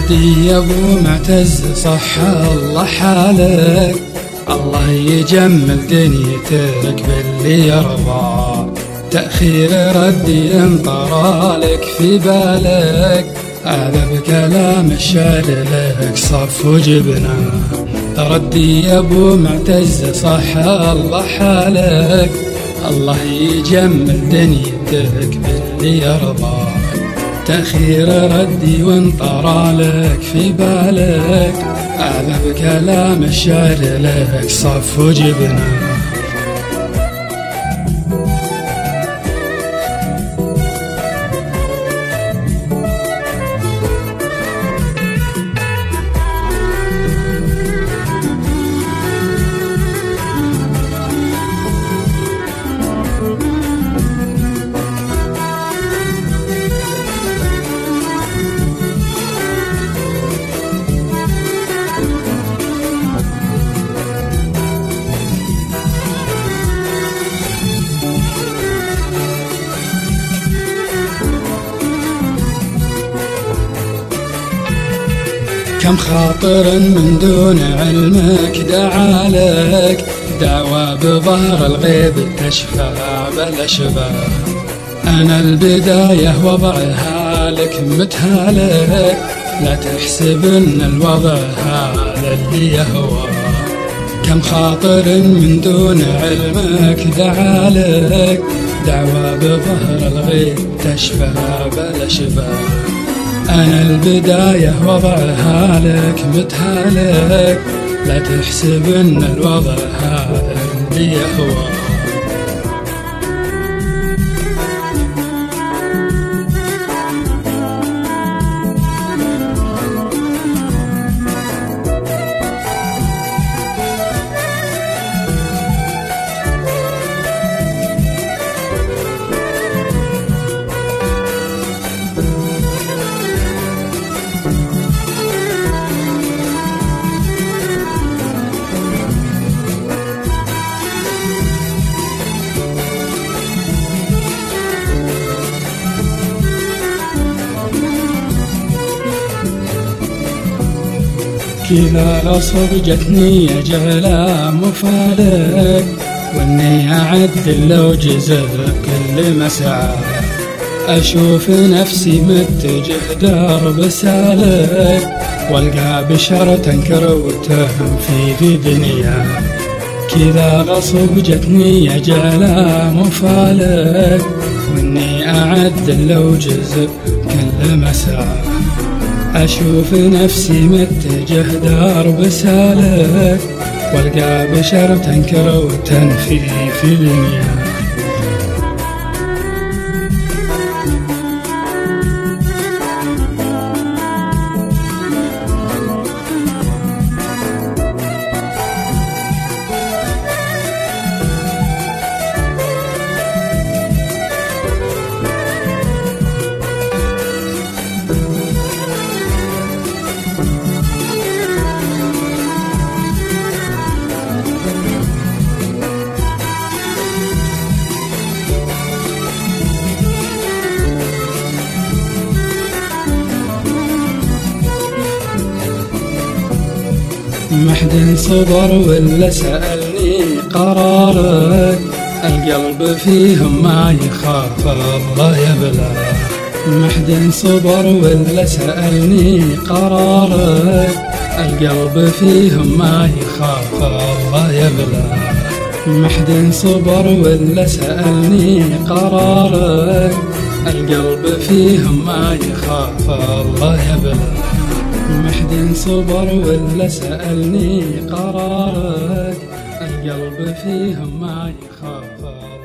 ردي يا ابو معتز صح الله حالك، الله يجمل دنيتك باللي يرضى. تأخير ردي انطرالك في بالك، هذا بكلام الشعر لك صف وجبنا. ردي يا ابو معتز صح الله حالك، الله يجمل دنيتك باللي يرضى. تأخير ردي وانطرالك في بالك، هذا بكلام الشعر لك صف وجبنا. كم خاطر من دون علمك دعالك، دعوى بظهر الغيب تشفى بلا شبه. أنا البداية وضعها لك متهالك، لا تحسب إن الوضع هذا اللي يهوى. كم خاطر من دون علمك دعالك، دعوى بظهر الغيب تشفى بلا شبه. أنا البداية وضعها لك متهالك، لا تحسب إن الوضع هذا اللي يهوى. كذا غصب جتني جهلا مفالك، واني اعدل لو جزر كل مسعى. اشوف نفسي متجه درب سالك، والقى بشر تنكر وتهم في دنيا. كذا غصب جتني جهلا مفالك، واني اعدل لو جزر كل مسعى. أشوف نفسي متجه درب سالك، والقى بشر تنكر وتنفي في دنيا. محد صبر ولا سألني قرارك، القلب فيهم ما يخاف الله يبلى. محد صبر ولا سألني قرارك، القلب فيهم ما يخاف الله يبلى. محد صبر ولا سألني قرارك، القلب فيهم ما يخاف الله يبلى. محد صبر ولا سألني قرارك، القلب فيهم ما يخاف.